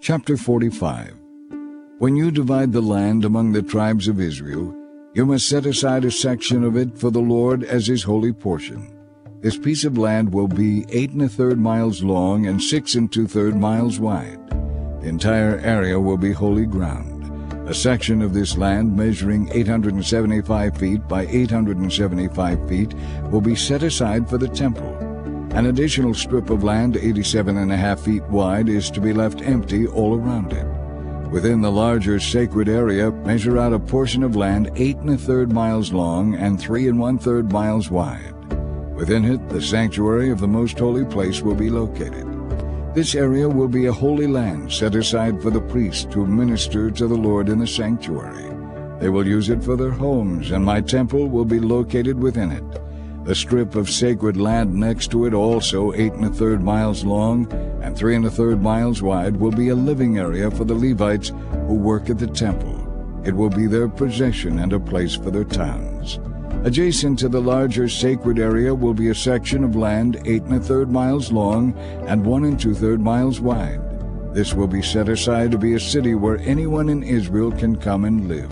Chapter 45. When you divide the land among the tribes of Israel, you must set aside a section of it for the Lord as his holy portion. This piece of land will be 8 1/3 miles long and 6 2/3 miles wide. The entire area will be holy ground. A section of this land measuring 875 feet by 875 feet will be set aside for the temple. An additional strip of land 87.5 feet wide is to be left empty all around it. Within the larger sacred area, measure out a portion of land 8 1/3 miles long and 3 1/3 miles wide. Within it, the sanctuary of the most holy place will be located. This area will be a holy land set aside for the priests to minister to the Lord in the sanctuary. They will use it for their homes, and my temple will be located within it. The strip of sacred land next to it, also 8 1/3 miles long and 3 1/3 miles wide, will be a living area for the Levites who work at the temple. It will be their possession and a place for their towns. Adjacent to the larger sacred area will be a section of land 8 1/3 miles long and 1 2/3 miles wide. This will be set aside to be a city where anyone in Israel can come and live.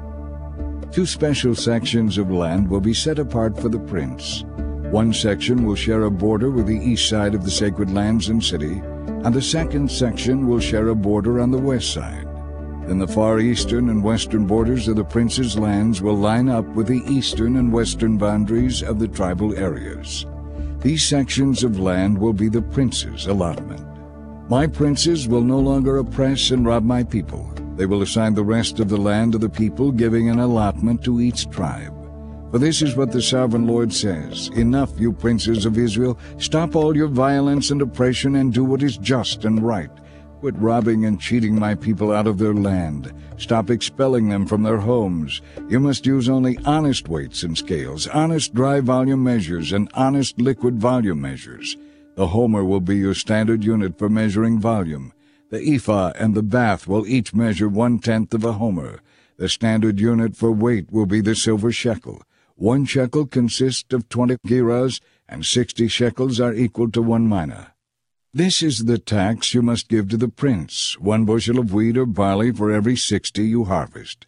2 special sections of land will be set apart for the prince. One section will share a border with the east side of the sacred lands and city, and the second section will share a border on the west side. Then the far eastern and western borders of the prince's lands will line up with the eastern and western boundaries of the tribal areas. These sections of land will be the prince's allotment. My princes will no longer oppress and rob my people. They will assign the rest of the land to the people, giving an allotment to each tribe. For this is what the sovereign Lord says: Enough, you princes of Israel! Stop all your violence and oppression and do what is just and right. Quit robbing and cheating my people out of their land. Stop expelling them from their homes. You must use only honest weights and scales, honest dry volume measures, and honest liquid volume measures. The homer will be your standard unit for measuring volume. The ephah and the bath will each measure 1/10 of a homer. The standard unit for weight will be the silver shekel. 1 shekel consists of 20 gerahs, and 60 shekels are equal to 1 mina. This is the tax you must give to the prince: 1 bushel of wheat or barley for every 60 you harvest,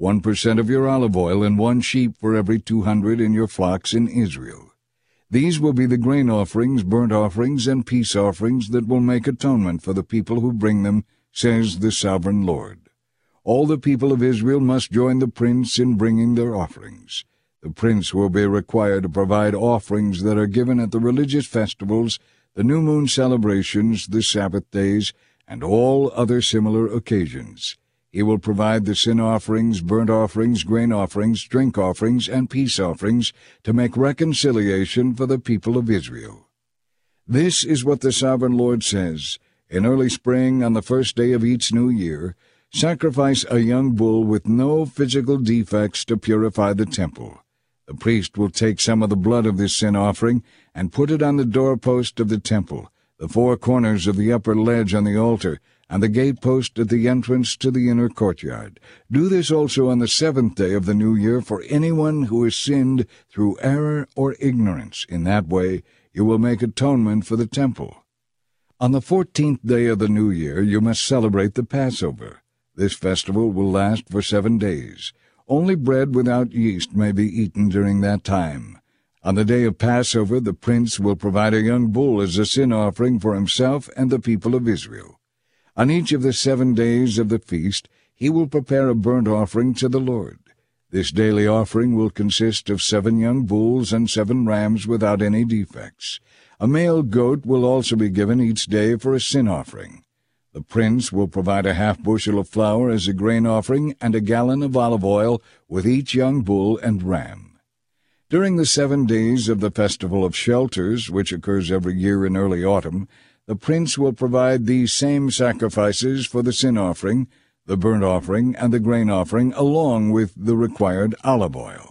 1% of your olive oil, and 1 sheep for every 200 in your flocks in Israel. These will be the grain offerings, burnt offerings, and peace offerings that will make atonement for the people who bring them, says the sovereign Lord. All the people of Israel must join the prince in bringing their offerings. The prince will be required to provide offerings that are given at the religious festivals, the new moon celebrations, the Sabbath days, and all other similar occasions. He will provide the sin offerings, burnt offerings, grain offerings, drink offerings, and peace offerings to make reconciliation for the people of Israel. This is what the sovereign Lord says: In early spring, on the first day of each new year, sacrifice a young bull with no physical defects to purify the temple. The priest will take some of the blood of this sin offering and put it on the doorpost of the temple, the 4 corners of the upper ledge on the altar, and the gatepost at the entrance to the inner courtyard. Do this also on the 7th day of the new year for anyone who has sinned through error or ignorance. In that way you will make atonement for the temple. On the 14th day of the new year you must celebrate the Passover. This festival will last for 7 days. Only bread without yeast may be eaten during that time. On the day of Passover the prince will provide a young bull as a sin offering for himself and the people of Israel. On each of the 7 days of the feast he will prepare a burnt offering to the Lord. This daily offering will consist of 7 young bulls and 7 rams without any defects. A male goat will also be given each day for a sin offering. The prince will provide a 1/2 bushel of flour as a grain offering and a gallon of olive oil with each young bull and ram. During the 7 days of the Festival of Shelters, which occurs every year in early autumn, the prince will provide these same sacrifices for the sin offering, the burnt offering, and the grain offering, along with the required olive oil.